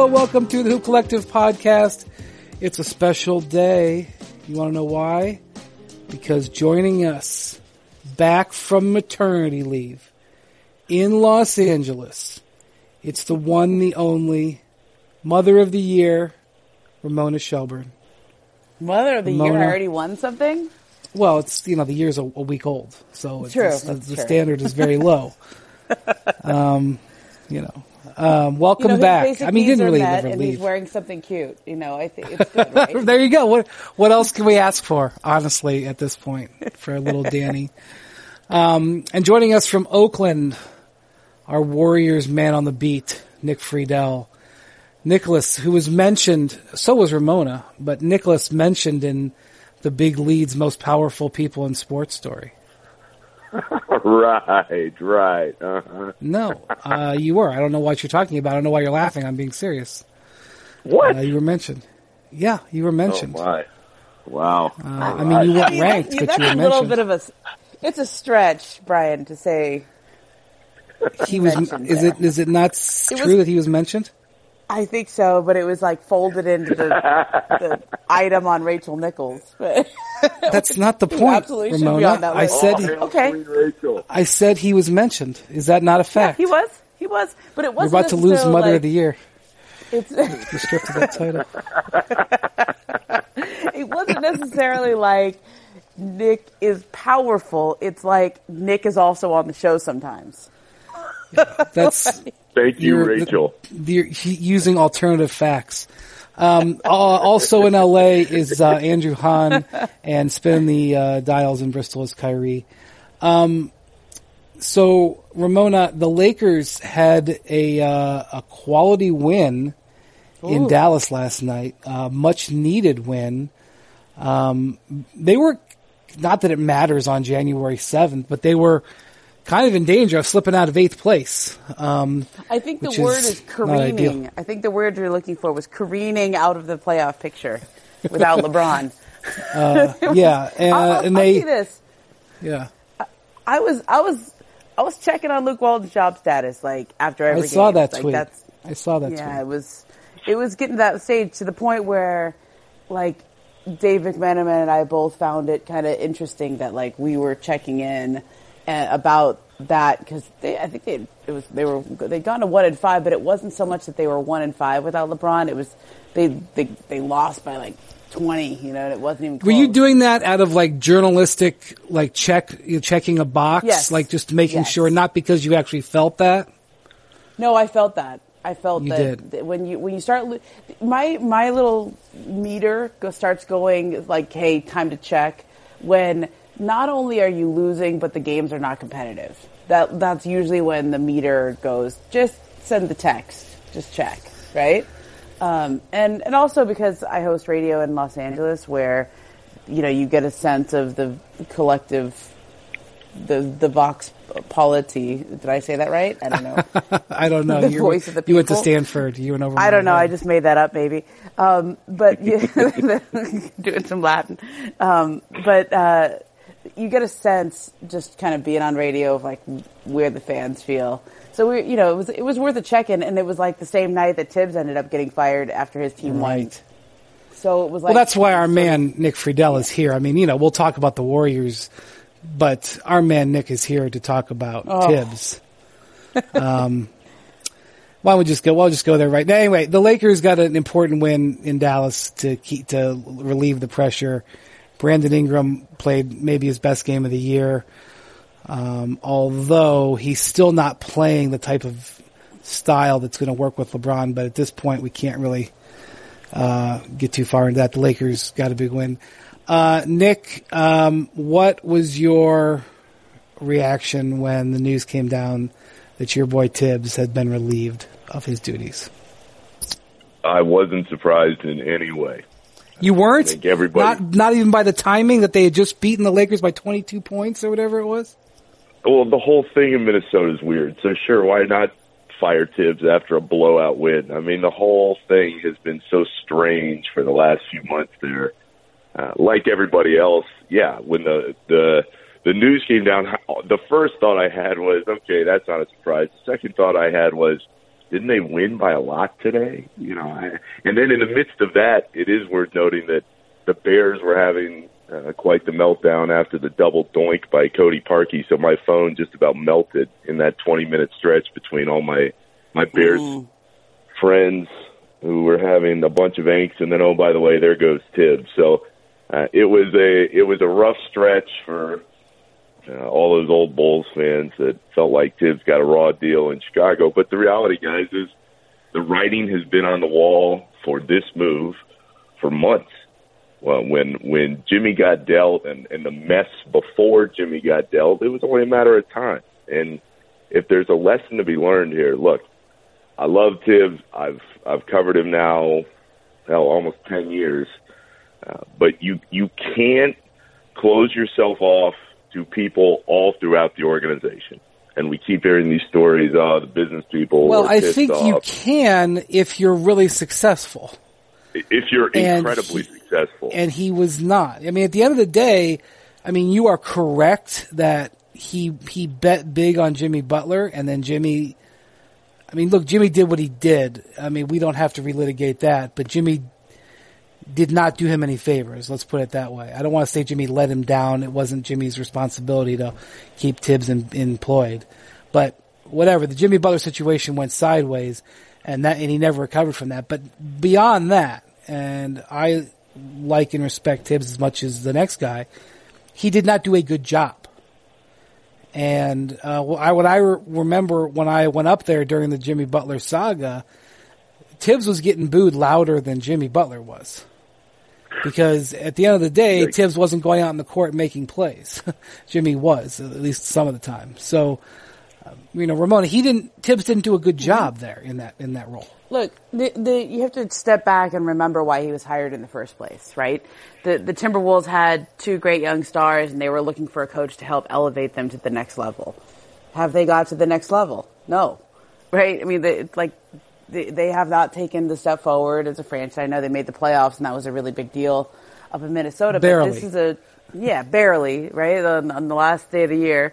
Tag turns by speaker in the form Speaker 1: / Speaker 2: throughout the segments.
Speaker 1: welcome to the Hoop Collective podcast. It's a special day. You want to know why? Because joining us back from maternity leave in Los Angeles, it's the one, the only Mother of the Year, Ramona Shelburne.
Speaker 2: Mother of the Year already won something?
Speaker 1: Well, it's, the year's a week old, so it's,
Speaker 2: true.
Speaker 1: The standard is very low. Welcome back. I mean, he didn't really ever
Speaker 2: and
Speaker 1: leave.
Speaker 2: He's wearing something cute. I think it's good, right?
Speaker 1: There you go. What else can we ask for, honestly, at this point, for a little Danny? And joining us from Oakland, our Warriors man on the beat, Nick Friedel. Nicholas, who was mentioned, so was Ramona, but Nicholas mentioned in the Big Lead's Most Powerful People in Sports story.
Speaker 3: Right. Uh-huh.
Speaker 1: No, you were. I don't know what you're talking about. I don't know why you're laughing. I'm being serious.
Speaker 3: What?
Speaker 1: You were mentioned. Yeah, you were mentioned.
Speaker 3: Oh, my. Wow.
Speaker 1: I mean, you weren't ranked, but you were mentioned.
Speaker 2: That's a little bit of it's a stretch, Brian, to say
Speaker 1: he was. Is it not true that he was mentioned?
Speaker 2: I think so, but it was like folded into the item on Rachel Nichols. But
Speaker 1: that's not the point,
Speaker 2: absolutely
Speaker 1: Ramona.
Speaker 2: Should be on that
Speaker 1: I
Speaker 2: list.
Speaker 1: said
Speaker 3: Rachel.
Speaker 1: I said he was mentioned. Is that not a fact?
Speaker 2: Yeah, he was, but it wasn't.
Speaker 1: We're about to lose Mother of the Year.
Speaker 2: It's
Speaker 1: the stripped of that title.
Speaker 2: It wasn't necessarily like Nick is powerful. It's like Nick is also on the show sometimes.
Speaker 1: That's.
Speaker 3: Thank you, Rachel.
Speaker 1: Using alternative facts. Also in LA is Andrew Hahn, and spinning the dials in Bristol is Kyrie. So Ramona, the Lakers had a quality win in Dallas last night. Much needed win. They were, not that it matters on January 7th, but they were kind of in danger of slipping out of 8th place.
Speaker 2: I think the word is careening. I think the word you're looking for was careening out of the playoff picture without LeBron.
Speaker 1: Yeah, and
Speaker 2: I'll
Speaker 1: they.
Speaker 2: see this.
Speaker 1: Yeah,
Speaker 2: I was checking on Luke Walton's job status after every game.
Speaker 1: I saw that
Speaker 2: like,
Speaker 1: tweet. I saw that tweet.
Speaker 2: Yeah, it was getting to that stage to the point where Dave McMenamin and I both found it kind of interesting that we were checking in about that because I think they'd gone to 1-5, but it wasn't so much that they were 1-5 without LeBron. It was they lost by 20, and it wasn't even close.
Speaker 1: Were you doing that out of journalistic checking a box,
Speaker 2: yes.
Speaker 1: Just making sure, not because you actually felt that?
Speaker 2: No, I felt that. I felt
Speaker 1: you
Speaker 2: that
Speaker 1: did.
Speaker 2: when you start, my little meter starts going hey, time to check when. Not only are you losing, but the games are not competitive. That's usually when the meter goes, just send the text, just check, right? And also because I host radio in Los Angeles where, you get a sense of the collective, the vox polity. Did I say that right? I don't know.
Speaker 1: I don't know.
Speaker 2: The voice of the people.
Speaker 1: You went to Stanford. You went over.
Speaker 2: I don't know. I just made that up, maybe. But doing some Latin. But you get a sense just kind of being on radio of where the fans feel. So it was worth a check-in, and it was the same night that Tibbs ended up getting fired after his team won. So it was
Speaker 1: well, that's why our man Nick Friedel is here. I mean, we'll talk about the Warriors, but our man Nick is here to talk about Tibbs. Why don't we just go? We'll just go there right now. Anyway, the Lakers got an important win in Dallas to relieve the pressure. Brandon Ingram played maybe his best game of the year, although he's still not playing the type of style that's going to work with LeBron. But at this point, we can't really get too far into that. The Lakers got a big win. Nick, what was your reaction when the news came down that your boy Tibbs had been relieved of his duties?
Speaker 3: I wasn't surprised in any way.
Speaker 1: You weren't?
Speaker 3: I think everybody,
Speaker 1: not even by the timing that they had just beaten the Lakers by 22 points or whatever it was?
Speaker 3: Well, the whole thing in Minnesota is weird. So sure, why not fire Tibbs after a blowout win? I mean, the whole thing has been so strange for the last few months there. Like everybody else, yeah, when the news came down, the first thought I had was, okay, that's not a surprise. The second thought I had was, didn't they win by a lot today? And then in the midst of that, it is worth noting that the Bears were having quite the meltdown after the double doink by Cody Parkey. So my phone just about melted in that 20-minute stretch between all my Bears friends who were having a bunch of angst, and then, oh, by the way, there goes Tibbs. So it was a rough stretch for all those old Bulls fans that felt like Tibbs got a raw deal in Chicago. But the reality, guys, is the writing has been on the wall for this move for months. Well, when Jimmy got dealt and the mess before Jimmy got dealt, it was only a matter of time. And if there's a lesson to be learned here, look, I love Tibbs. I've covered him now, almost 10 years. But you can't close yourself off to people all throughout the organization. And we keep hearing these stories, the business people.
Speaker 1: Well, I think
Speaker 3: off.
Speaker 1: you can if you're really successful.
Speaker 3: If you're incredibly successful.
Speaker 1: And he was not. I mean, at the end of the day, I mean, you are correct that he bet big on Jimmy Butler, and then Jimmy did what he did. I mean, we don't have to relitigate that, but Jimmy did not do him any favors. Let's put it that way. I don't want to say Jimmy let him down. It wasn't Jimmy's responsibility to keep Tibbs employed. But whatever, the Jimmy Butler situation went sideways, and he never recovered from that. But beyond that, and I like and respect Tibbs as much as the next guy, he did not do a good job. And what I remember when I went up there during the Jimmy Butler saga, Tibbs was getting booed louder than Jimmy Butler was. Because at the end of the day, Tibbs wasn't going out in the court making plays. Jimmy was, at least some of the time. So, Ramona, Tibbs didn't do a good job there in that role.
Speaker 2: Look, you have to step back and remember why he was hired in the first place, right? The Timberwolves had two great young stars, and they were looking for a coach to help elevate them to the next level. Have they got to the next level? No, right? I mean, they have not taken the step forward as a franchise. I know they made the playoffs, and that was a really big deal up in Minnesota.
Speaker 1: Barely.
Speaker 2: But this is barely, right, on the last day of the year.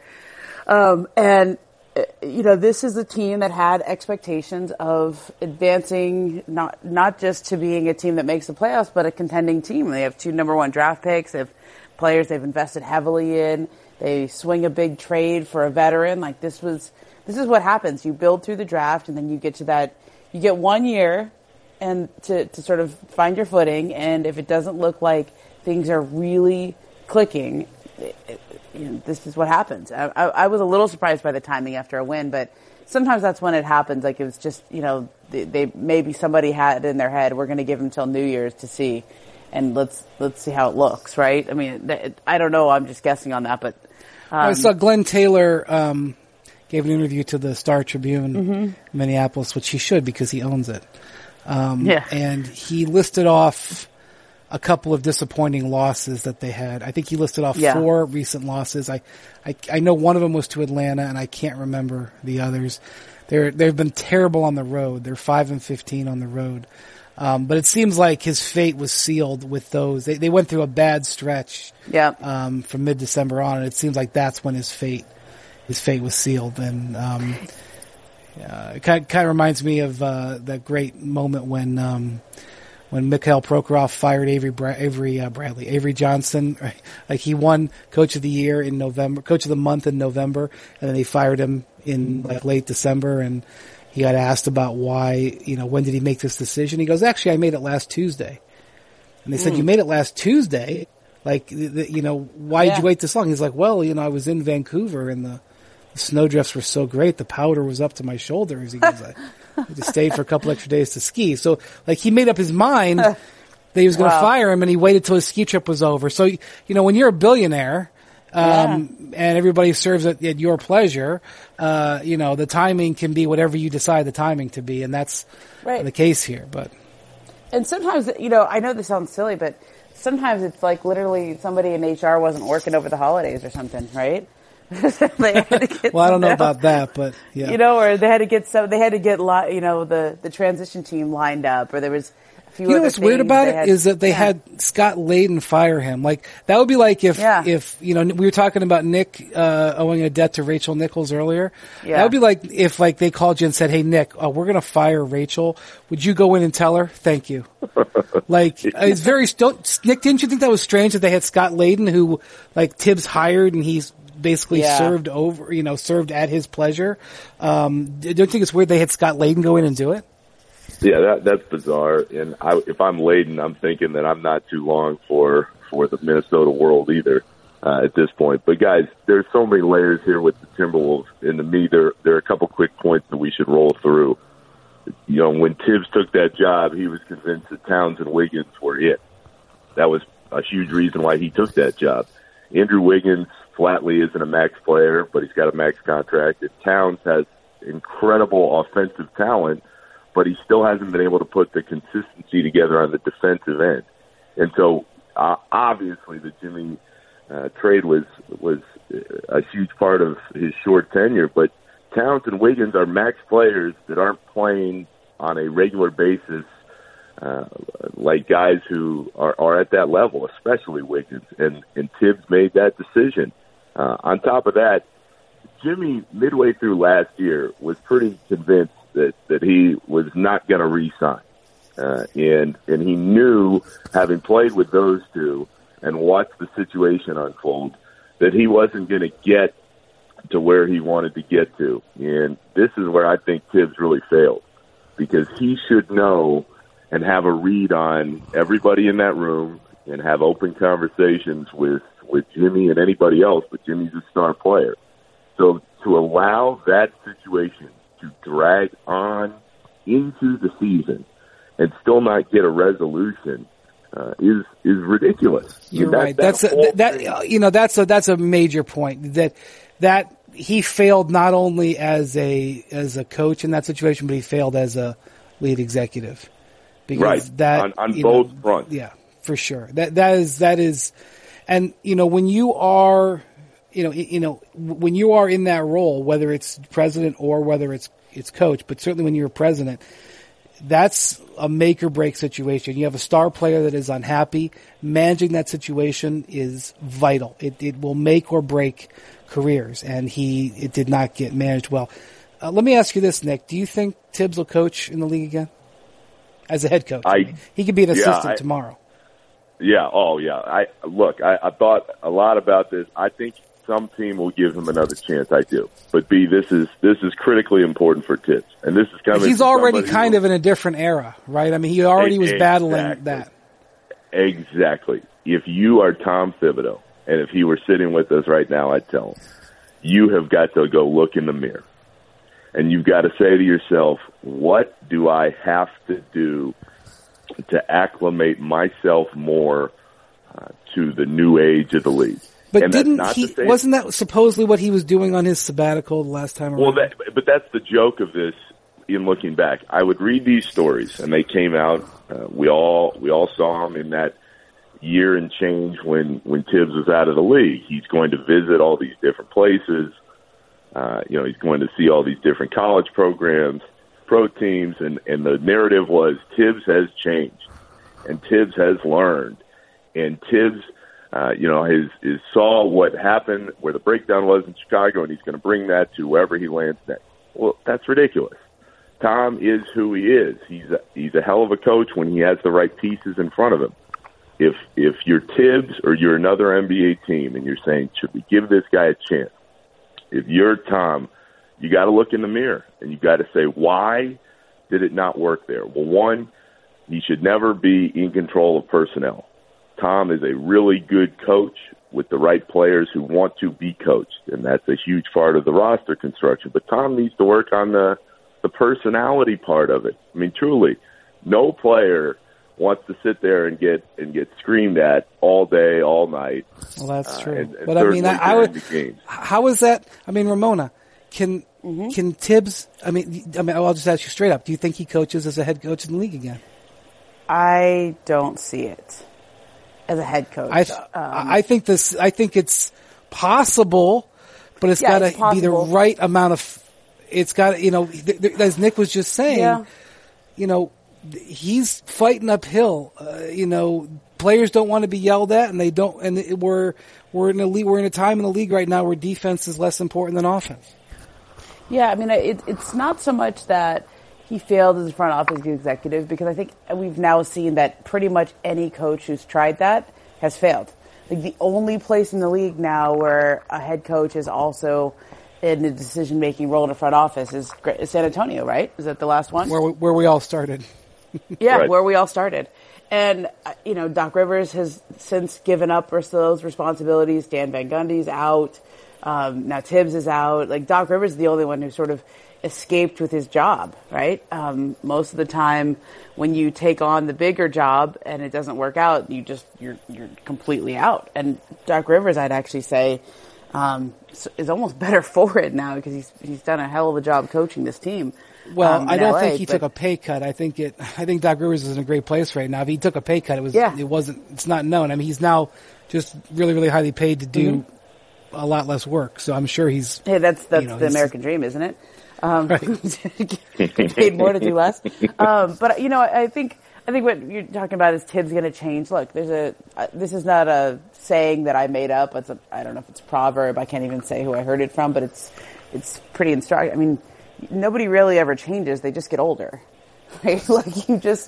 Speaker 2: And this is a team that had expectations of advancing, not just to being a team that makes the playoffs, but a contending team. They have 2 number 1 draft picks. They have players they've invested heavily in. They swing a big trade for a veteran. Like this is what happens. You build through the draft, and then you get to that. You get 1 year and to sort of find your footing. And if it doesn't look like things are really clicking, this is what happens. I was a little surprised by the timing after a win, but sometimes that's when it happens. Like it was just, they maybe somebody had in their head, we're going to give them till New Year's to see, and let's see how it looks, right? I mean, I don't know. I'm just guessing on that, but
Speaker 1: I saw Glenn Taylor gave an interview to the Star Tribune in Minneapolis, which he should because he owns it. And he listed off a couple of disappointing losses that they had. I think he listed off 4 recent losses. I know one of them was to Atlanta, and I can't remember the others. They've been terrible on the road. They're 5-15 on the road. But it seems like his fate was sealed with those. They went through a bad stretch from mid-December on, and it seems like that's when his fate was sealed. And it kind of reminds me of that great moment when Mikhail Prokhorov fired Avery Johnson, right? Like he won Coach of the Year in November, Coach of the Month in November, and then they fired him in late December, and he got asked about why, when did he make this decision? He goes, actually, I made it last Tuesday. And they said, you made it last Tuesday? Like, why did you wait this long? He's like, well, I was in Vancouver and the snowdrifts were so great, the powder was up to my shoulders. He goes, I just stayed for a couple extra days to ski. So, he made up his mind that he was going to fire him, and he waited till his ski trip was over. So, when you're a billionaire, and everybody serves at your pleasure, the timing can be whatever you decide the timing to be, and that's the case here.
Speaker 2: And sometimes, I know this sounds silly, but sometimes it's like literally somebody in HR wasn't working over the holidays or something, right? They had to get
Speaker 1: I don't know about that, but yeah.
Speaker 2: Or they had to get the transition team lined up, or there was few
Speaker 1: You know
Speaker 2: other
Speaker 1: what's weird
Speaker 2: things.
Speaker 1: about it is that they had Scott Layden fire him. Like, that would be like if, you know, we were talking about Nick, owing a debt to Rachel Nichols earlier. Yeah. That would be like if, like, they called you and said, hey, Nick, we're going to fire Rachel. Would you go in and tell her? Thank you. Like, it's very, Nick, didn't you think that was strange that they had Scott Layden who, like, Tibbs hired and he's basically served at his pleasure? Don't you think it's weird they had Scott Layden go in and do it?
Speaker 3: Yeah, that's bizarre. And if I'm Layden, I'm thinking that I'm not too long for the Minnesota World either at this point. But guys, there's so many layers here with the Timberwolves, and to me, there are a couple quick points that we should roll through. You know, when Tibbs took that job, he was convinced that Towns and Wiggins were it. That was a huge reason why he took that job. Andrew Wiggins flatly isn't a max player, but he's got a max contract. And Towns has incredible offensive talent, but he still hasn't been able to put the consistency together on the defensive end. And so, obviously, the Jimmy trade was a huge part of his short tenure, but Towns and Wiggins are max players that aren't playing on a regular basis like guys who are at that level, especially Wiggins. And Tibbs made that decision. On top of that, Jimmy, midway through last year, was pretty convinced that he was not going to re-sign. And he knew, having played with those two and watched the situation unfold, that he wasn't going to get to where he wanted to get to. And this is where I think Tibbs really failed, because he should know and have a read on everybody in that room and have open conversations with Jimmy and anybody else, but Jimmy's a star player. So to allow that situation to drag on into the season and still not get a resolution is ridiculous.
Speaker 1: You're right. That's a major point, that he failed not only as a coach in that situation, but he failed as a lead executive. Because
Speaker 3: on both fronts.
Speaker 1: Yeah, for sure. That is, and when you are, when you are in that role, whether it's president or whether it's coach, but certainly when you're president, that's a make or break situation. You have a star player that is unhappy. Managing that situation is vital. It will make or break careers, and it did not get managed well. Let me ask you this, Nick. Do you think Tibbs will coach in the league again as a head coach? He could be an assistant tomorrow.
Speaker 3: Yeah. Oh, yeah. I thought a lot about this. I think some team will give him another chance. I do. But this is critically important for Tibbs, and this is coming.
Speaker 1: He's already kind of in a different era, right? I mean, he already was battling that.
Speaker 3: Exactly. If you are Tom Thibodeau, and if he were sitting with us right now, I'd tell him, you have got to go look in the mirror, and you've got to say to yourself, what do I have to do to acclimate myself more to the new age of the league?
Speaker 1: But wasn't that supposedly what he was doing on his sabbatical the last time around?
Speaker 3: Well, but that's the joke of this in looking back. I would read these stories, and they came out. We all saw him in that year and change when Tibbs was out of the league. He's going to visit all these different places. He's going to see all these different college programs, pro teams, and the narrative was Tibbs has changed, and Tibbs has learned, and Tibbs saw what happened, where the breakdown was in Chicago, and he's going to bring that to wherever he lands next. Well, that's ridiculous. Tom is who he is. He's a hell of a coach when he has the right pieces in front of him. If you're Tibbs or you're another NBA team and you're saying, should we give this guy a chance? If you're Tom, you got to look in the mirror and you got to say, why did it not work there? Well, one, he should never be in control of personnel. Tom is a really good coach with the right players who want to be coached, and that's a huge part of the roster construction. But Tom needs to work on the personality part of it. I mean, truly, no player wants to sit there and get screamed at all day, all night.
Speaker 1: Well, that's true. But I mean, how is that? I mean, Ramona, can Tibbs? I mean, I'll just ask you straight up. Do you think he coaches as a head coach in the league again?
Speaker 2: I don't see it as a head coach.
Speaker 1: I think it's possible, but it's got to be the right amount of. It's got, as Nick was just saying, he's fighting uphill. Players don't want to be yelled at, and they don't. And we're in a time in the league right now where defense is less important than offense.
Speaker 2: Yeah, I mean, it's not so much that he failed as a front office executive, because I think we've now seen that pretty much any coach who's tried that has failed. Like, the only place in the league now where a head coach is also in a decision-making role in a front office is San Antonio, right? Is that the last one?
Speaker 1: Where we all started.
Speaker 2: Yeah,
Speaker 3: right.
Speaker 2: Where we all started. And, Doc Rivers has since given up those responsibilities. Dan Van Gundy's out. Now Tibbs is out. Like, Doc Rivers is the only one who sort of escaped with his job, right? Most of the time when you take on the bigger job and it doesn't work out, you're completely out. And Doc Rivers, I'd actually say, is almost better for it now, because he's done a hell of a job coaching this team.
Speaker 1: Well, I don't think he took a pay cut. I think Doc Rivers is in a great place right now. If he took a pay cut, it's not known. I mean, he's now just really, really highly paid to do a lot less work. So I'm sure he's.
Speaker 2: Hey, that's the American dream, isn't it? Right. Paid more to do less. But I think what you're talking about is Tibbs going to change. Look, this is not a saying that I made up. I don't know if it's a proverb. I can't even say who I heard it from, but it's pretty instructive. I mean, nobody really ever changes. They just get older, right? Like, you just,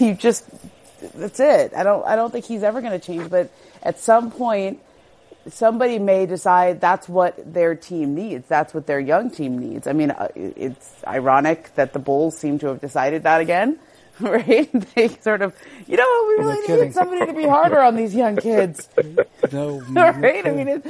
Speaker 2: that's it. I don't think he's ever going to change, but at some point, somebody may decide that's what their team needs. That's what their young team needs. I mean, it's ironic that the Bulls seem to have decided that again, right? They sort of, we really need somebody to be harder on these young kids.
Speaker 1: No,
Speaker 2: right? I mean,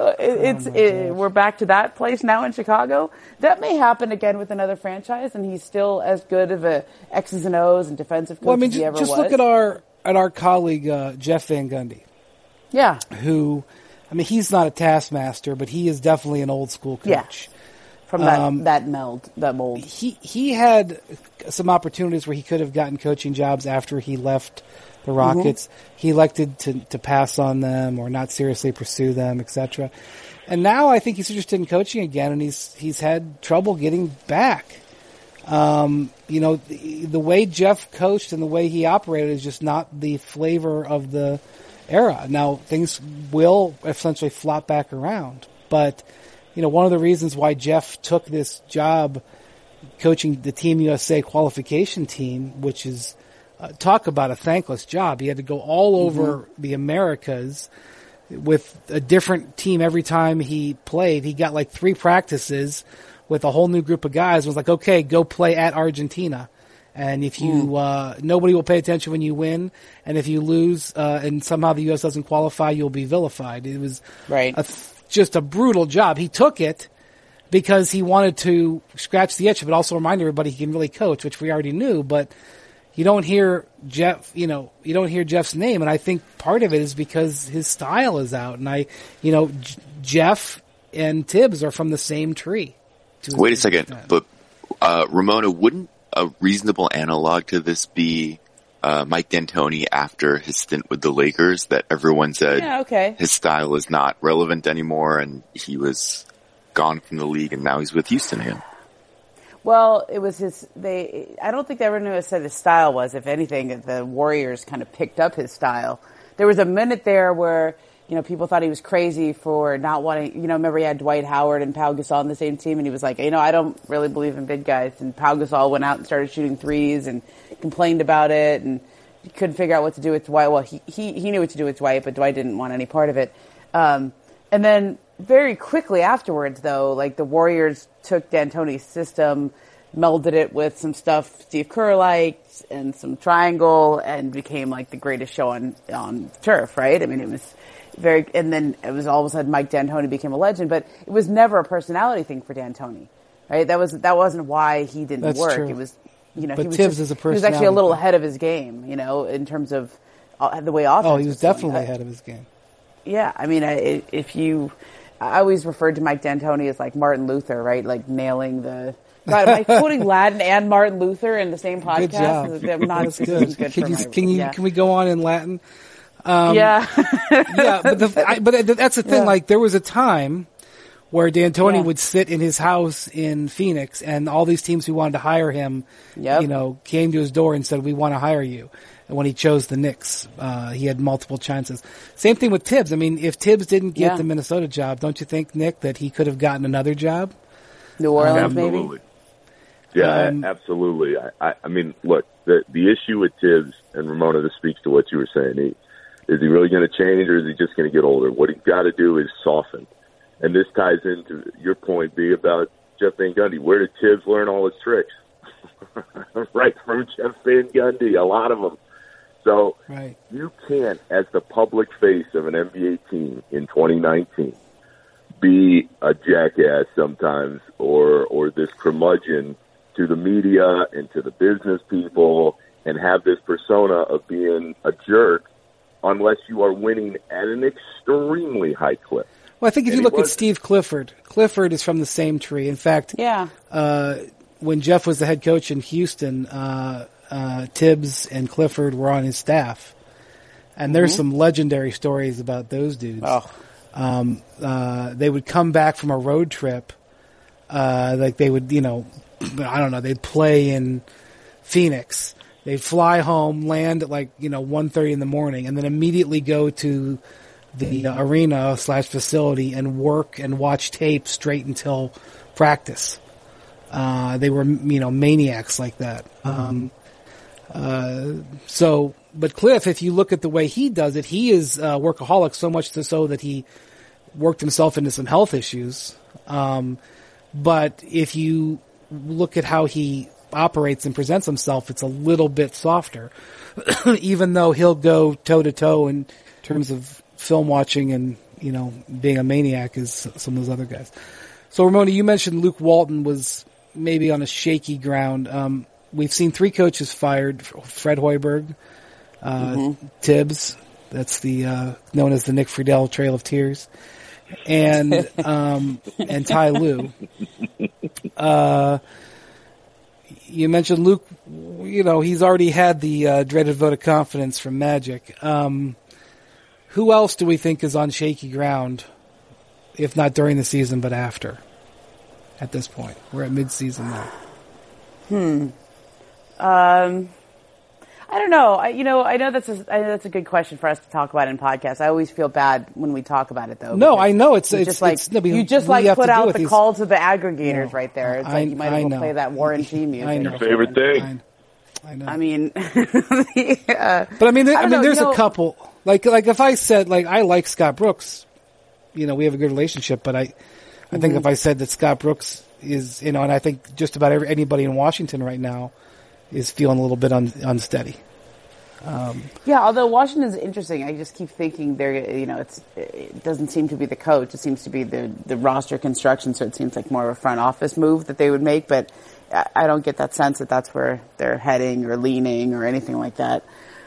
Speaker 2: we're back to that place now in Chicago. That may happen again with another franchise, and he's still as good of a X's and O's and defensive coach as he ever was.
Speaker 1: Just look at our colleague Jeff Van Gundy.
Speaker 2: Yeah.
Speaker 1: Who, I mean, he's not a taskmaster, but he is definitely an old school coach.
Speaker 2: Yeah. From that mold.
Speaker 1: He had some opportunities where he could have gotten coaching jobs after he left the Rockets. Mm-hmm. He elected to pass on them or not seriously pursue them, etc. And now I think he's interested in coaching again, and he's had trouble getting back. The way Jeff coached and the way he operated is just not the flavor of the era. Now, things will essentially flop back around, but one of the reasons why Jeff took this job coaching the Team USA qualification team, which is talk about a thankless job. He had to go all over the Americas with a different team every time he played. He got like 3 practices with a whole new group of guys. It was like, okay, go play at Argentina. And if you, nobody will pay attention when you win. And if you lose, and somehow the U.S. doesn't qualify, you'll be vilified. It was just a brutal job. He took it because he wanted to scratch the itch, but also remind everybody he can really coach, which we already knew. But you don't hear Jeff, you don't hear Jeff's name. And I think part of it is because his style is out. And Jeff and Tibbs are from the same tree.
Speaker 4: Wait a second. But, Ramona, wouldn't a reasonable analog to this be Mike D'Antoni after his stint with the Lakers, that everyone said his style is not relevant anymore and he was gone from the league and now he's with Houston again?
Speaker 2: Well, it was I don't think they ever knew what his style was. If anything, the Warriors kind of picked up his style. There was a minute there where, people thought he was crazy for not wanting, remember he had Dwight Howard and Pau Gasol on the same team, and he was like, I don't really believe in big guys. And Pau Gasol went out and started shooting threes and complained about it, and he couldn't figure out what to do with Dwight. Well, he knew what to do with Dwight, but Dwight didn't want any part of it. And then very quickly afterwards, though, like the Warriors took D'Antoni's system, melded it with some stuff Steve Kerr liked and some triangle, and became like the greatest show on turf, right? I mean, it was and then it was all of a sudden Mike D'Antoni became a legend, but it was never a personality thing for D'Antoni, right? That wasn't why he didn't
Speaker 1: That's
Speaker 2: work.
Speaker 1: True.
Speaker 2: It was,
Speaker 1: but
Speaker 2: he was
Speaker 1: Tibbs is a personality.
Speaker 2: He was actually a little ahead of his game, in terms of the way offense.
Speaker 1: Oh, he was definitely ahead of his game.
Speaker 2: Yeah, I mean, I always referred to Mike D'Antoni as like Martin Luther, right? Like nailing the. God, am I quoting Latin and Martin Luther in the same podcast?
Speaker 1: Good job.
Speaker 2: I'm not
Speaker 1: That's good. Can we go on in Latin?
Speaker 2: Yeah.
Speaker 1: Yeah, but that's the thing. Yeah. Like, there was a time where D'Antoni would sit in his house in Phoenix, and all these teams who wanted to hire him, came to his door and said, "We want to hire you." And when he chose the Knicks, he had multiple chances. Same thing with Tibbs. I mean, if Tibbs didn't get the Minnesota job, don't you think, Nick, that he could have gotten another job?
Speaker 2: New Orleans,
Speaker 3: absolutely.
Speaker 2: Maybe?
Speaker 3: Yeah, absolutely. I mean, look, the issue with Tibbs, and Ramona, this speaks to what you were saying, is he really going to change, or is he just going to get older? What he's got to do is soften. And this ties into your point, B, about Jeff Van Gundy. Where did Tibbs learn all his tricks? Right from Jeff Van Gundy, a lot of them. So you can't, as the public face of an NBA team in 2019, be a jackass sometimes or this curmudgeon to the media and to the business people and have this persona of being a jerk unless you are winning at an extremely high clip.
Speaker 1: Well, I think if you look at Steve Clifford is from the same tree. In fact, when Jeff was the head coach in Houston, Tibbs and Clifford were on his staff. And there's some legendary stories about those dudes. They would come back from a road trip, like they would, I don't know, they'd play in Phoenix. They'd fly home, land at 1:30 in the morning, and then immediately go to the arena/facility and work and watch tape straight until practice. They were, maniacs like that. But Cliff, if you look at the way he does it, he is a workaholic so much so that he worked himself into some health issues. But if you look at how he operates and presents himself, it's a little bit softer, even though he'll go toe to toe in terms of film watching and, being a maniac as some of those other guys. So Ramona, you mentioned Luke Walton was maybe on a shaky ground. We've seen 3 coaches fired: Fred Hoiberg, Tibbs, that's the known as the Nick Friedel Trail of Tears, and Ty Lue. You mentioned Luke. He's already had the dreaded vote of confidence from Magic. Who else do we think is on shaky ground, if not during the season, but after? At this point, we're at mid-season now.
Speaker 2: I don't know. I know that's a good question for us to talk about in podcasts. I always feel bad when we talk about it, though.
Speaker 1: No, I know it's
Speaker 2: you just put out the call to the aggregators right there. It's like you might as well play that Warren G music.
Speaker 3: Your favorite thing.
Speaker 2: I know. I mean,
Speaker 1: but I mean, there's a couple. Like if I said I like Scott Brooks, we have a good relationship. But I think if I said that Scott Brooks is, and I think just about anybody in Washington right now is feeling a little bit unsteady.
Speaker 2: Although Washington's interesting, I just keep thinking it doesn't seem to be the coach. It seems to be the roster construction. So it seems like more of a front office move that they would make. But I don't get that sense that that's where they're heading or leaning or anything like that.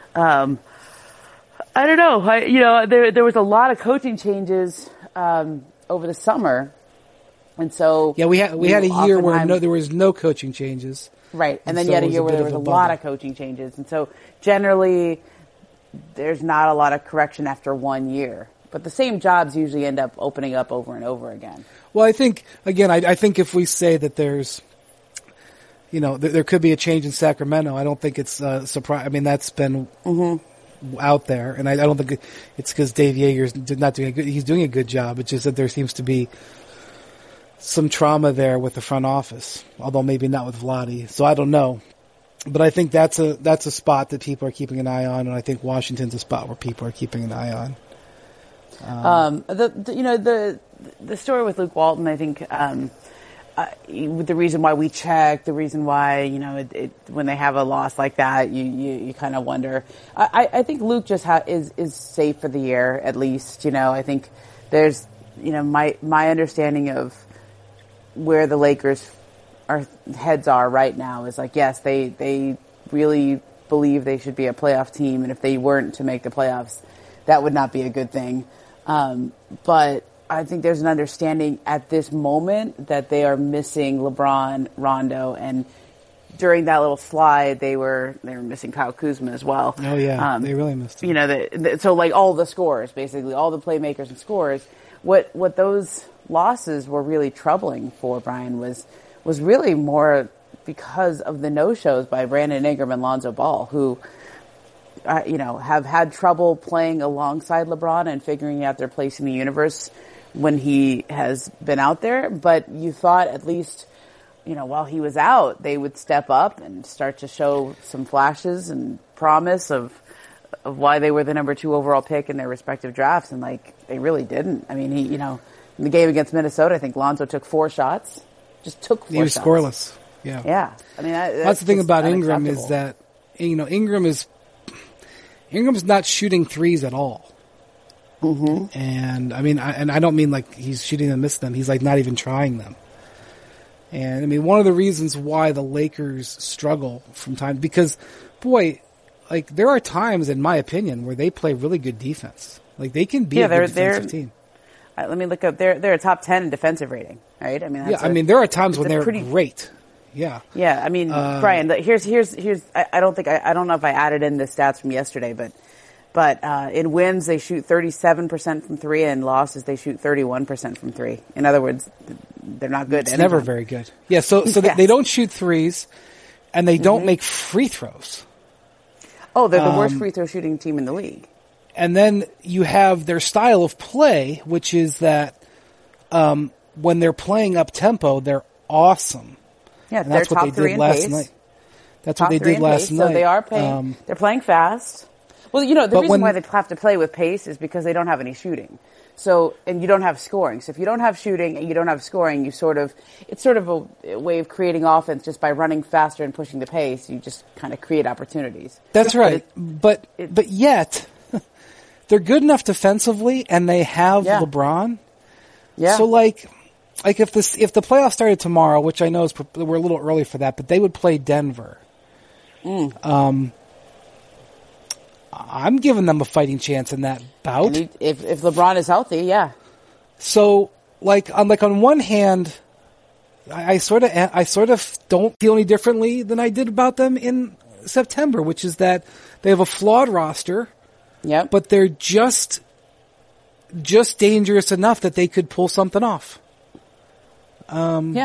Speaker 2: I don't know. There was a lot of coaching changes over the summer, and so
Speaker 1: we had a year where there was no coaching changes.
Speaker 2: Right, and then you had a year where there was a lot of coaching changes, and so generally there's not a lot of correction after 1 year. But the same jobs usually end up opening up over and over again.
Speaker 1: Well, I think if we say that there's, there could be a change in Sacramento, I don't think it's a surprise. I mean, that's been out there, and I don't think it's because Dave Yeager's not doing he's doing a good job. It's just that there seems to be some trauma there with the front office, although maybe not with Vlade. So I don't know, but I think that's a spot that people are keeping an eye on, and I think Washington's a spot where people are keeping an eye on.
Speaker 2: The story with Luke Walton, I think, the reason why we check, the reason why when they have a loss like that, you kind of wonder. I think Luke just is safe for the year at least. I think there's my understanding of where the Lakers' heads are right now is yes, they really believe they should be a playoff team, and if they weren't to make the playoffs, that would not be a good thing. But I think there's an understanding at this moment that they are missing LeBron, Rondo, and during that little slide, they were missing Kyle Kuzma as well.
Speaker 1: Oh yeah, they really missed him.
Speaker 2: So all the scores, basically all the playmakers and scores. What those losses were really troubling for Brian was really more because of the no-shows by Brandon Ingram and Lonzo Ball, who, have had trouble playing alongside LeBron and figuring out their place in the universe when he has been out there. But you thought at least, while he was out, they would step up and start to show some flashes and promise of why they were the number 2 overall pick in their respective drafts. And they really didn't. I mean, in the game against Minnesota, I think Lonzo took 4 shots. Just took 4 shots.
Speaker 1: He was scoreless. Yeah.
Speaker 2: Yeah. I mean,
Speaker 1: that's the thing about Ingram is that, Ingram's not shooting threes at all.
Speaker 2: Mm-hmm.
Speaker 1: And I mean, I don't mean like he's shooting them, missing them. He's not even trying them. And I mean, one of the reasons why the Lakers struggle from time, because boy, there are times, in my opinion, where they play really good defense. They can be a good defensive team.
Speaker 2: Let me look up. They're a top 10 in defensive rating, right? I mean,
Speaker 1: there are times when they're great. Yeah.
Speaker 2: Yeah. I mean, Brian, here's. I don't know if I added in the stats from yesterday, but in wins they shoot 37% from 3, and losses they shoot 31% from 3. In other words, they're not good.
Speaker 1: It's never very good. Yeah. So yes. They don't shoot threes, and they don't make free throws.
Speaker 2: Oh, they're the worst free throw shooting team in the league.
Speaker 1: And then you have their style of play, which is that when they're playing up tempo, they're awesome.
Speaker 2: Yeah,
Speaker 1: and that's what they did last night. That's what they did last night.
Speaker 2: So they are playing. They're playing fast. Well, the reason why they have to play with pace is because they don't have any shooting. So, and you don't have scoring. So if you don't have shooting and you don't have scoring, it's sort of a way of creating offense just by running faster and pushing the pace. You just kind of create opportunities.
Speaker 1: That's right. But yet, they're good enough defensively, and they have LeBron.
Speaker 2: Yeah.
Speaker 1: So if the playoffs started tomorrow, which I know we're a little early for that, but they would play Denver. I'm giving them a fighting chance in that bout.
Speaker 2: If LeBron is healthy, yeah.
Speaker 1: So on one hand, I sort of don't feel any differently than I did about them in September, which is that they have a flawed roster.
Speaker 2: Yep.
Speaker 1: But they're just dangerous enough that they could pull something off. I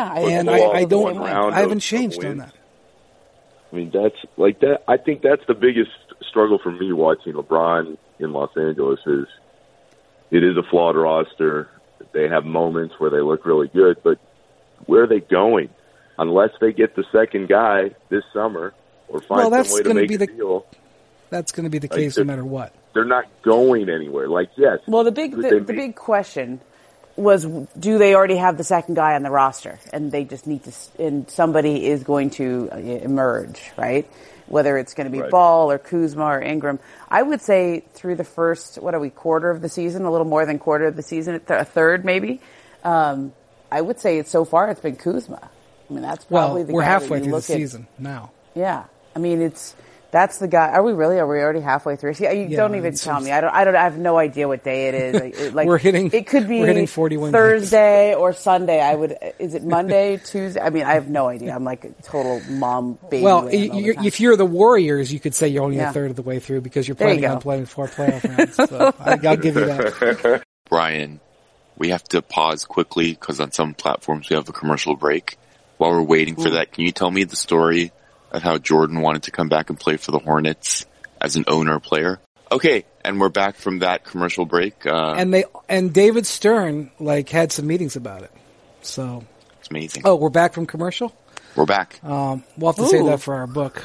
Speaker 1: haven't changed on that.
Speaker 3: I mean, that's that. I think that's the biggest struggle for me watching LeBron in Los Angeles is it is a flawed roster. They have moments where they look really good, but where are they going? Unless they get the second guy this summer or find some way to make a deal.
Speaker 1: That's going to be the case no matter what.
Speaker 3: They're not going anywhere. Yes.
Speaker 2: Well, the big question was, do they already have the second guy on the roster? And they just need to, and somebody is going to emerge, right? Whether it's going to be Ball or Kuzma or Ingram. I would say through the first, quarter of the season, a little more than quarter of the season, a third maybe. I would say so far it's been Kuzma. I mean, that's probably the guy.
Speaker 1: We're halfway through the season now.
Speaker 2: Yeah. I mean, that's the guy. Are we really? Are we already halfway through? Don't even tell me. I have no idea what day it is. It could be
Speaker 1: 41
Speaker 2: Thursday or Sunday. Is it Monday, Tuesday? I mean, I have no idea. I'm like a total mom baby.
Speaker 1: Well, if you're the Warriors, you could say you're only a third of the way through because you're planning on playing 4 playoff rounds. So I'll give you that.
Speaker 4: Brian, we have to pause quickly because on some platforms we have a commercial break. While we're waiting for that, can you tell me the story of how Jordan wanted to come back and play for the Hornets as an owner player? Okay, and we're back from that commercial break.
Speaker 1: And David Stern had some meetings about it. So
Speaker 4: it's amazing.
Speaker 1: Oh, we're back from commercial?
Speaker 4: We're back.
Speaker 1: We'll have to say that for our book.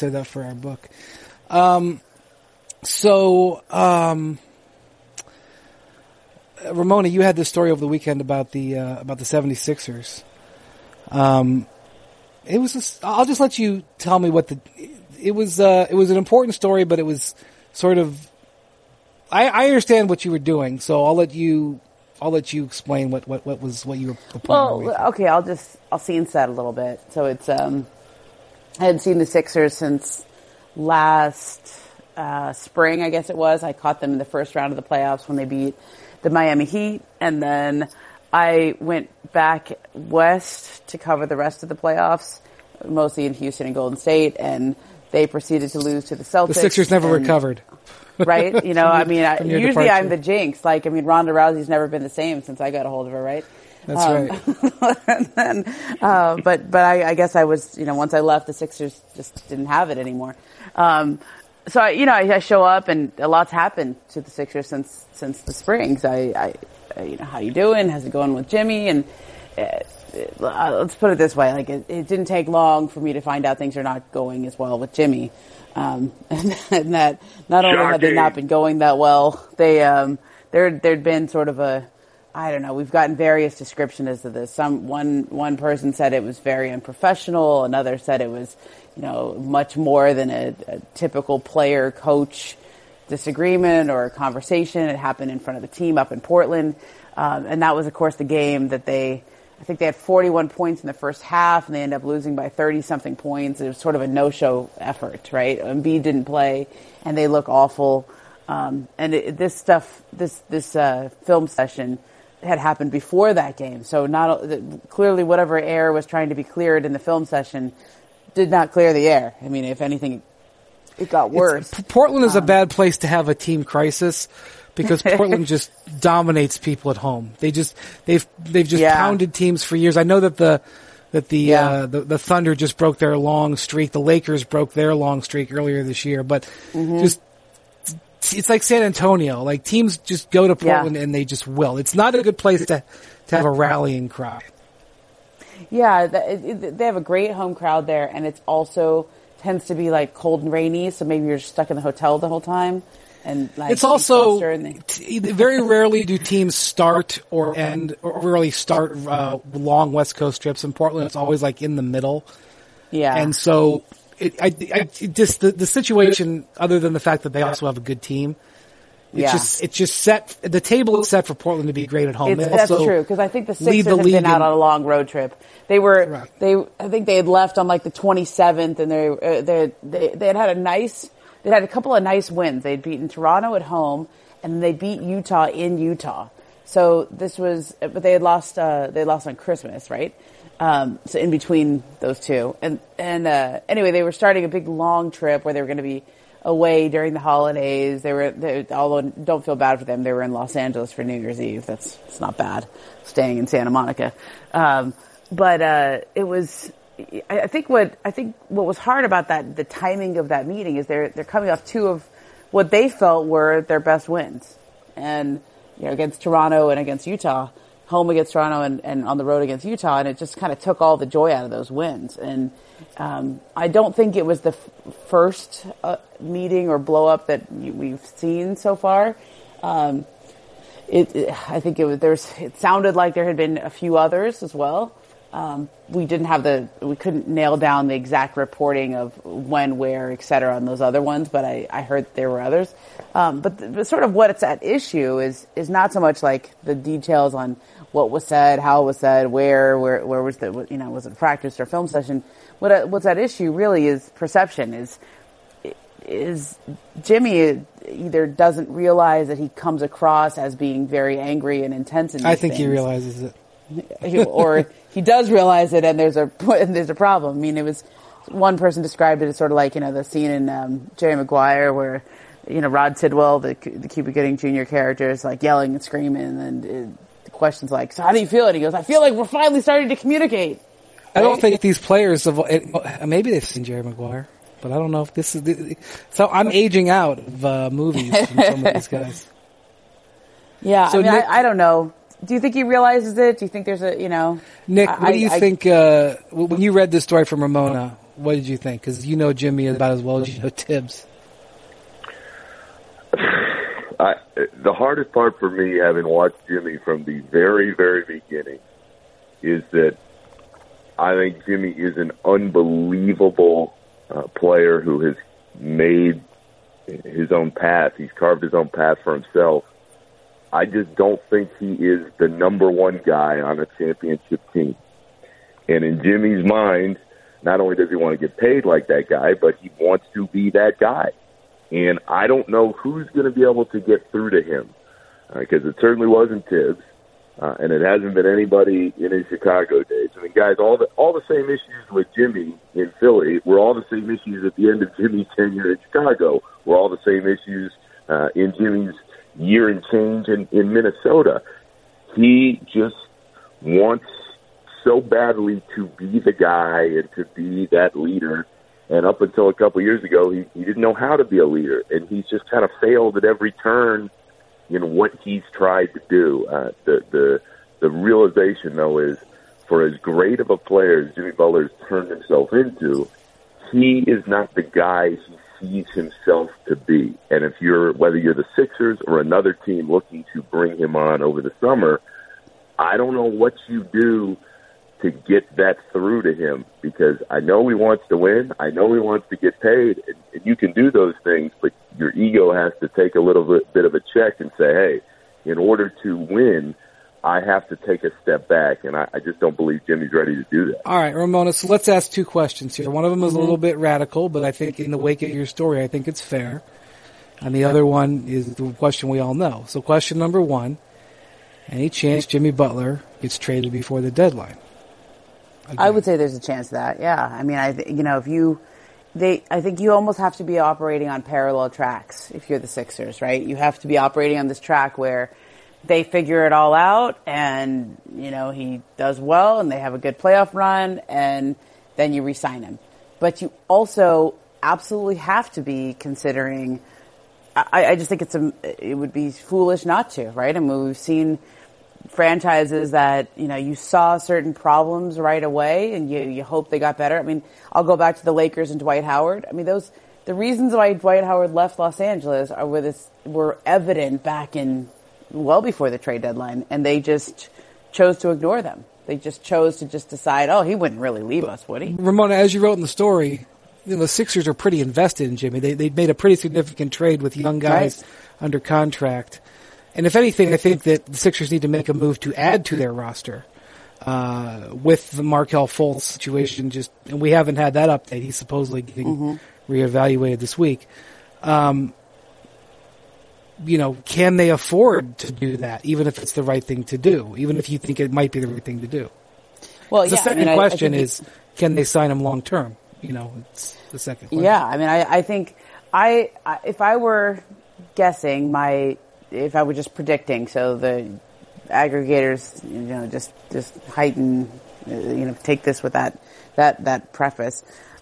Speaker 1: Ramona, you had this story over the weekend about the 76ers. I'll just let you tell me it was an important story, but it was sort of, I understand what you were doing, so I'll let you explain what you were planning.
Speaker 2: Well, okay, I'll scene set a little bit. So it's, I hadn't seen the Sixers since last, spring, I guess it was. I caught them in the first round of the playoffs when they beat the Miami Heat, and then I went back west to cover the rest of the playoffs, mostly in Houston and Golden State, and they proceeded to lose to the Celtics.
Speaker 1: The Sixers never recovered.
Speaker 2: Right? Usually I'm the jinx. Ronda Rousey's never been the same since I got a hold of her, right?
Speaker 1: That's right.
Speaker 2: And then, but I guess I was, once I left, the Sixers just didn't have it anymore. So I show up and a lot's happened to the Sixers since the spring. So how you doing? How's it going with Jimmy? And let's put it this way: like it didn't take long for me to find out things are not going as well with Jimmy, and that not only had they not been going that well, there'd been sort of a, I don't know, we've gotten various descriptions of this. One person said it was very unprofessional. Another said it was, much more than a typical player-coach disagreement or conversation. It happened in front of the team up in Portland. And that was, of course, the game that I think they had 41 points in the first half, and they ended up losing by 30-something points. It was sort of a no-show effort, right? Embiid didn't play, and they look awful. And this film session had happened before that game. So clearly whatever air was trying to be cleared in the film session did not clear the air. I mean, if anything, it got worse.
Speaker 1: Portland is a bad place to have a team crisis because Portland just dominates people at home. They've just pounded teams for years. I know that the Thunder just broke their long streak. The Lakers broke their long streak earlier this year, but it's like San Antonio. Like teams just go to Portland and they just will. It's not a good place to have a rallying cry.
Speaker 2: Yeah, they have a great home crowd there, and it's also tends to be like cold and rainy, so maybe you're stuck in the hotel the whole time. And like
Speaker 1: it's also very rarely do teams start or end or really start long West Coast trips. In Portland, it's always like in the middle.
Speaker 2: Yeah,
Speaker 1: and so the situation, other than the fact that they also have a good team. It's just set. The table is set for Portland to be great at home.
Speaker 2: That's true, because I think the Sixers have been out on a long road trip. I think they had left on like the 27th, and they'd had a couple of nice wins. They'd beaten Toronto at home, and they beat Utah in Utah. So but they had lost. They lost on Christmas, right? So in between those two, and anyway, they were starting a big long trip where they were going to be away during the holidays. Although don't feel bad for them, they were in Los Angeles for New Year's Eve. It's not bad, staying in Santa Monica. But it was, I think what was hard about the timing of that meeting is they're coming off two of what they felt were their best wins. And, against Toronto and against Utah, home against Toronto and on the road against Utah. And it just kind of took all the joy out of those wins. And, I don't think it was the first meeting or blow up that we've seen so far. I think it sounded like there had been a few others as well. We couldn't nail down the exact reporting of when, where, et cetera on those other ones, but I heard there were others. But sort of what's at issue is not so much like the details on what was said, how it was said, where was was it practice or film session? What's at issue really is perception. Is Jimmy either doesn't realize that he comes across as being very angry and intense in
Speaker 1: I think he realizes it.
Speaker 2: Or he does realize it, and there's a problem. I mean, it was one person described it as sort of like the scene in Jerry Maguire where Rod Tidwell, the Cuba Gooding Jr. character, is like yelling and screaming, and the question's like, "So how do you feel?" And he goes, "I feel like we're finally starting to communicate."
Speaker 1: I don't think these players maybe they've seen Jerry Maguire, but I don't know if this is so I'm aging out of movies from some of these guys.
Speaker 2: Yeah, so Nick, I don't know. Do you think he realizes it? Do you think there's
Speaker 1: Nick, what do you think, when you read this story from Ramona, what did you think? Because you know Jimmy about as well as you know Tibbs.
Speaker 3: The hardest part for me, having watched Jimmy from the very, very beginning, is that I think Jimmy is an unbelievable player who has made his own path. He's carved his own path for himself. I just don't think he is the number one guy on a championship team. And in Jimmy's mind, not only does he want to get paid like that guy, but he wants to be that guy. And I don't know who's going to be able to get through to him, because it certainly wasn't Tibbs, and it hasn't been anybody in his Chicago days. I mean, guys, all the same issues with Jimmy in Philly were all the same issues at the end of Jimmy's tenure in Chicago. Were all the same issues in Jimmy's year and change in Minnesota. He just wants so badly to be the guy and to be that leader. And up until a couple of years ago, he didn't know how to be a leader. And he's just kind of failed at every turn in what he's tried to do. The realization, though, is for as great of a player as Jimmy Butler's turned himself into, he is not the guy he sees himself to be. And whether you're the Sixers or another team looking to bring him on over the summer, I don't know what you do to get that through to him, because I know he wants to win. I know he wants to get paid, and you can do those things, but your ego has to take a little bit of a check and say, hey, in order to win, I have to take a step back, and I just don't believe Jimmy's ready to do that.
Speaker 1: All right, Ramona, so let's ask two questions here. One of them is a little bit radical, but I think in the wake of your story, I think it's fair. And the other one is the question we all know. So question number one, any chance Jimmy Butler gets traded before the deadline? Again.
Speaker 2: I would say there's a chance of that, yeah. I mean, I think you almost have to be operating on parallel tracks if you're the Sixers, right? You have to be operating on this track where they figure it all out and, he does well and they have a good playoff run and then you re-sign him. But you also absolutely have to be considering, I just think it would be foolish not to, right? I mean, we've seen franchises that, you saw certain problems right away and you hope they got better. I mean, I'll go back to the Lakers and Dwight Howard. I mean, the reasons why Dwight Howard left Los Angeles were evident back in well before the trade deadline, and they just chose to ignore them. They just chose to decide, he wouldn't really leave us, would he?
Speaker 1: Ramona, as you wrote in the story, the Sixers are pretty invested in Jimmy. They made a pretty significant trade with young guys under contract. And if anything, I think that the Sixers need to make a move to add to their roster with the Markelle Fultz situation. And we haven't had that update. He's supposedly getting reevaluated this week. Can they afford to do that, even if it's the right thing to do, even if you think it might be the right thing to do?
Speaker 2: Well,
Speaker 1: the second question is, can they sign him long term? It's the second question.
Speaker 2: Yeah, I mean, I think if I were guessing, if I were just predicting, so the aggregators, just heighten, take this with that preface.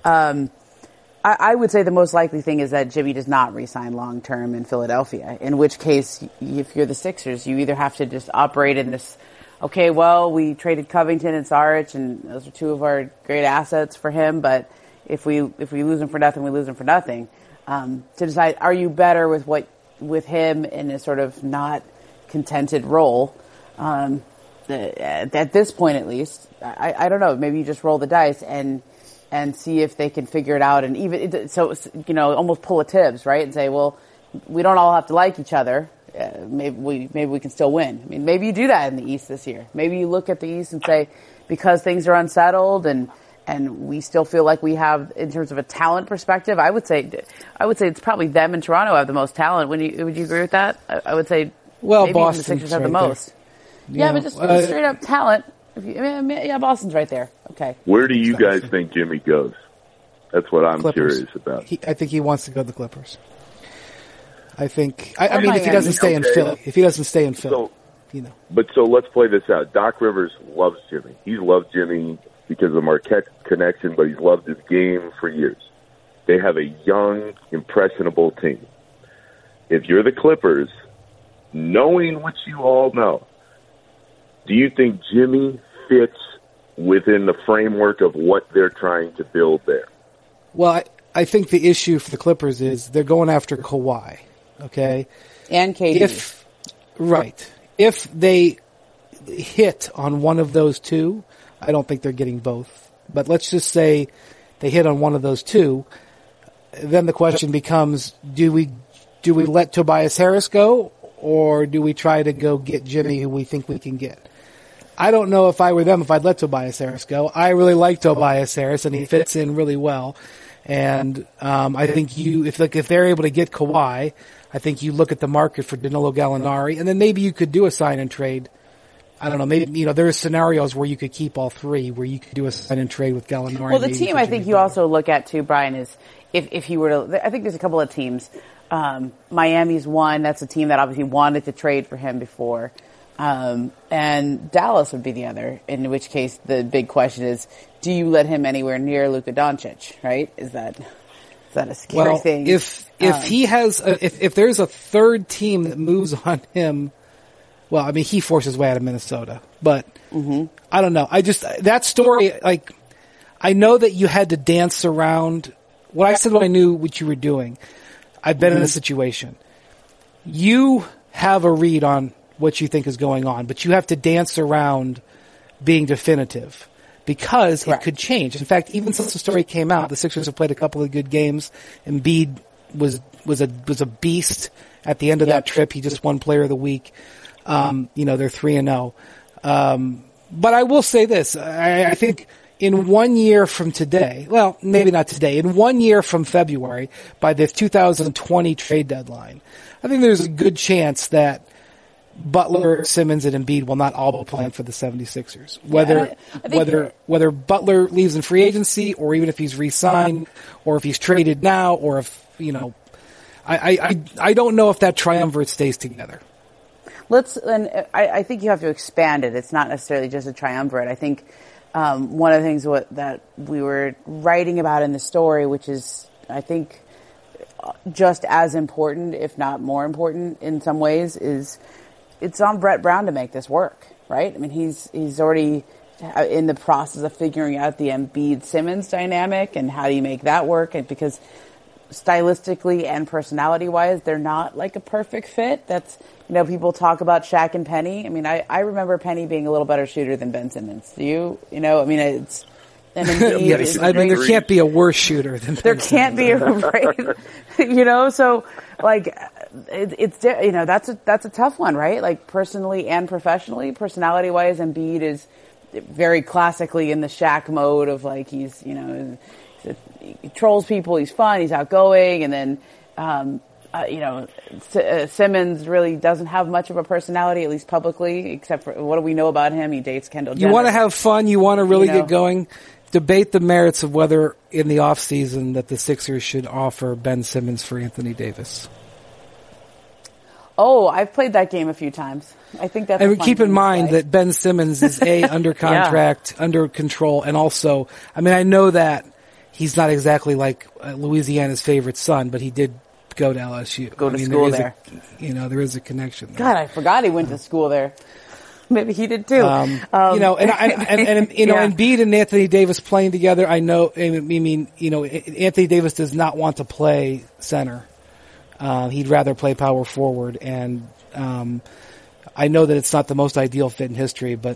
Speaker 2: I would say the most likely thing is that Jimmy does not re-sign long-term in Philadelphia, in which case, if you're the Sixers, you either have to just operate in this, okay, well, we traded Covington and Saric, and those are two of our great assets for him, but if we lose him for nothing, we lose him for nothing. To decide, are you better with him in a sort of not contented role? At this point, at least, I don't know, maybe you just roll the dice and see if they can figure it out, and almost pull a Tibbs, right? And say, well, we don't all have to like each other. Maybe we can still win. I mean, maybe you do that in the East this year. Maybe you look at the East and say, because things are unsettled and we still feel like we have, in terms of a talent perspective, I would say it's probably them and Toronto have the most talent. Would you agree with that? I would say, maybe
Speaker 1: Boston,
Speaker 2: the Sixers have the most. But just straight up talent. Boston's right there. Okay.
Speaker 3: Where do you guys think Jimmy goes? That's what I'm curious about.
Speaker 1: I think he wants to go to the Clippers. I think. I mean, if he doesn't stay in Philly,
Speaker 3: But so let's play this out. Doc Rivers loves Jimmy. He's loved Jimmy because of the Marquette connection, but he's loved his game for years. They have a young, impressionable team. If you're the Clippers, knowing what you all know, do you think Jimmy fits within the framework of what they're trying to build there?
Speaker 1: Well, I think the issue for the Clippers is they're going after Kawhi, okay?
Speaker 2: And KD.
Speaker 1: If they hit on one of those two, I don't think they're getting both. But let's just say they hit on one of those two, then the question becomes, do we let Tobias Harris go, or do we try to go get Jimmy, who we think we can get? I don't know if I were them if I'd let Tobias Harris go. I really like Tobias Harris, and he fits in really well. And I think if they're able to get Kawhi, I think you look at the market for Danilo Gallinari, and then maybe you could do a sign and trade. I don't know. Maybe there are scenarios where you could keep all three, where you could do a sign and trade with Gallinari.
Speaker 2: Well, the team I think you also look at too, Brian, is if you were to. I think there's a couple of teams. Miami's one. That's a team that obviously wanted to trade for him before. And Dallas would be the other, in which case the big question is, do you let him anywhere near Luka Doncic, right? Is that a scary thing?
Speaker 1: If he has, if there's a third team that moves on him, well, I mean, he forced his way out of Minnesota, but I don't know. That story, like, I know that you had to dance around what I said when I knew what you were doing. I've been in a situation. You have a read on what you think is going on, but you have to dance around being definitive because it could change. In fact, even since the story came out, the Sixers have played a couple of good games. Embiid was a beast at the end of that trip. He just won Player of the Week. They're 3-0. But I will say this. I think in 1 year from today, well, maybe not today, in 1 year from February, by the 2020 trade deadline, I think there's a good chance that Butler, Simmons, and Embiid will not all be playing for the 76ers. Whether Butler leaves in free agency, or even if he's re-signed, or if he's traded now, or if, I don't know if that triumvirate stays together.
Speaker 2: I think you have to expand it. It's not necessarily just a triumvirate. I think one of the things that we were writing about in the story, which is, I think, just as important, if not more important in some ways, is it's on Brett Brown to make this work, right? I mean, he's already in the process of figuring out the Embiid-Simmons dynamic and how do you make that work, and because stylistically and personality-wise, they're not like a perfect fit. That's, people talk about Shaq and Penny. I mean, I remember Penny being a little better shooter than Ben Simmons. Do you? It's... And Embiid
Speaker 1: yes, I mean, there can't be a worse shooter than Ben
Speaker 2: Simmons. There can't be right? So, like, that's a tough one, right? Like, personally and professionally, personality-wise, Embiid is very classically in the Shaq mode of, like, he trolls people, he's fun, he's outgoing, and then, Simmons really doesn't have much of a personality, at least publicly, except for what do we know about him? He dates Kendall Jenner.
Speaker 1: You want to have fun, you want to really get going, debate the merits of whether in the offseason that the Sixers should offer Ben Simmons for Anthony Davis.
Speaker 2: Oh, I've played that game a few times. I think that's.
Speaker 1: And keep in mind that Ben Simmons is under contract, under control, and also, I mean, I know that he's not exactly like Louisiana's favorite son, but he did go to LSU.
Speaker 2: School there.
Speaker 1: There is a connection there.
Speaker 2: God, I forgot he went to school there. Maybe he did too.
Speaker 1: Embiid and Anthony Davis playing together. I know. Anthony Davis does not want to play center. He'd rather play power forward, and I know that it's not the most ideal fit in history, but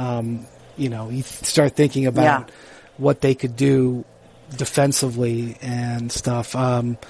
Speaker 1: you start thinking about what they could do defensively and stuff. I mean,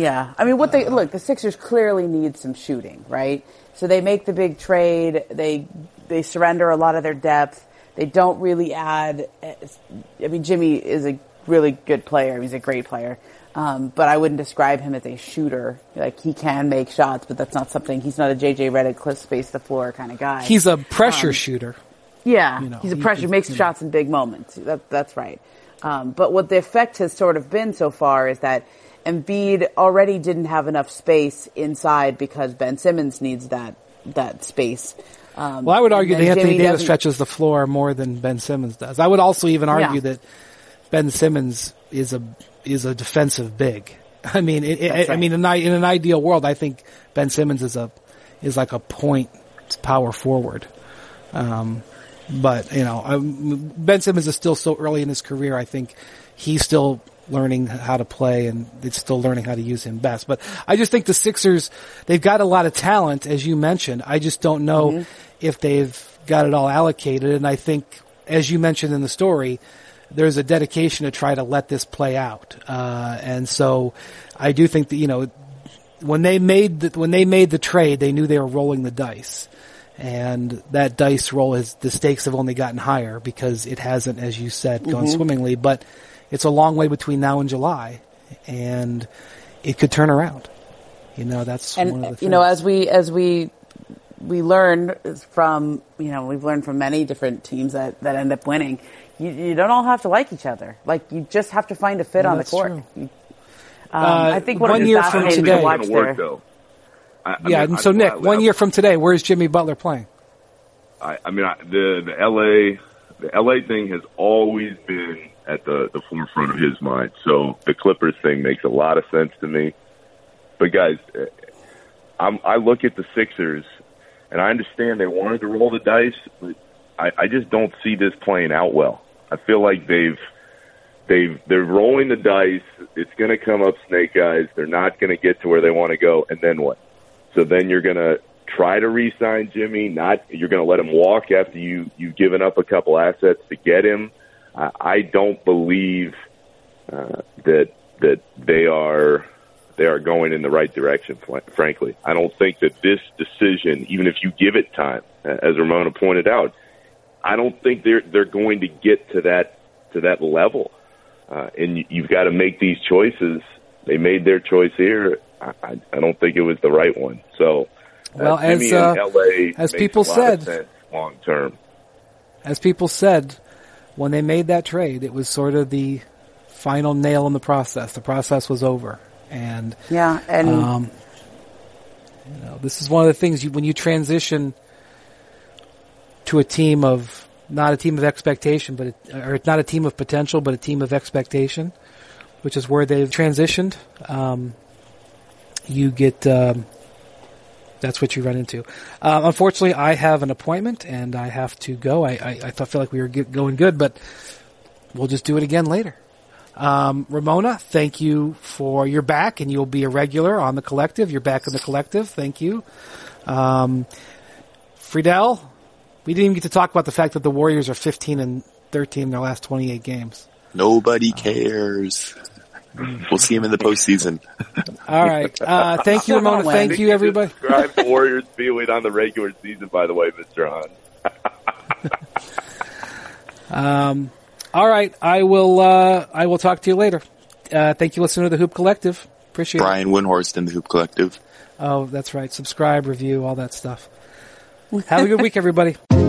Speaker 2: the Sixers clearly need some shooting, right? So they make the big trade. They surrender a lot of their depth. They don't really add. I mean, Jimmy is a really good player. He's a great player. But I wouldn't describe him as a shooter. Like, he can make shots, but that's not something, he's not a JJ Redick, cliff space the floor kind of guy.
Speaker 1: He's a pressure shooter.
Speaker 2: Yeah, he's a pressure, makes shots in big moments. That's right. But what the effect has sort of been so far is that Embiid already didn't have enough space inside because Ben Simmons needs that space.
Speaker 1: Well, I would argue that Anthony Davis stretches the floor more than Ben Simmons does. I would also even argue that Ben Simmons is a defensive big. I mean, in an ideal world, I think Ben Simmons is like a point power forward. But Ben Simmons is still so early in his career. I think he's still learning how to play, and it's still learning how to use him best. But I just think the Sixers, they've got a lot of talent, as you mentioned. I just don't know if they've got it all allocated. And I think, as you mentioned in the story, there's a dedication to try to let this play out. And so I do think that, when they made the trade, they knew they were rolling the dice. And that dice roll the stakes have only gotten higher because it hasn't, as you said, gone swimmingly. But it's a long way between now and July, and it could turn around. That's one of the things.
Speaker 2: As we learn from, we've learned from many different teams that end up winning. You don't all have to like each other. Like, you just have to find a fit on the court. I think
Speaker 1: 1 year from today.
Speaker 3: Work, though.
Speaker 1: So Nick, 1 year from today, where's Jimmy Butler playing?
Speaker 3: The LA thing has always been at the forefront of his mind. So the Clippers thing makes a lot of sense to me. But guys, I look at the Sixers, and I understand they wanted to roll the dice, but I just don't see this playing out well. I feel like they're rolling the dice. It's going to come up snake eyes. They're not going to get to where they want to go, and then what? So then you're going to try to re-sign Jimmy. You're going to let him walk after you've given up a couple assets to get him. I don't believe that they are going in the right direction. Frankly, I don't think that this decision, even if you give it time, as Ramona pointed out, I don't think they're going to get to that level. And you've got to make these choices. They made their choice here. I don't think it was the right one. So,
Speaker 1: well, as people said,
Speaker 3: long term,
Speaker 1: as people said, when they made that trade, it was sort of the final nail in the process. The process was over, and this is one of the things when you transition to a team of not a team of expectation, or not a team of potential, but a team of expectation, which is where they've transitioned. You get that's what you run into. Unfortunately, I have an appointment and I have to go. I feel like we were going good, but we'll just do it again later. Ramona, thank you for your back, and you'll be a regular on the Collective. You're back in the Collective. Thank you. Friedel, we didn't even get to talk about the fact that the Warriors are 15-13 in their last 28 games.
Speaker 4: Nobody cares. We'll see him in the postseason.
Speaker 1: All right. Thank you, Ramona. Thank you, everybody.
Speaker 3: Describe the Warriors feeling on the regular season, by the way, Mr.
Speaker 1: Hahn. All right. I will talk to you later. Thank you, listener to the Hoop Collective. Appreciate it.
Speaker 4: Brian Windhorst in the Hoop Collective.
Speaker 1: Oh, that's right. Subscribe, review, all that stuff. Have a good week, everybody.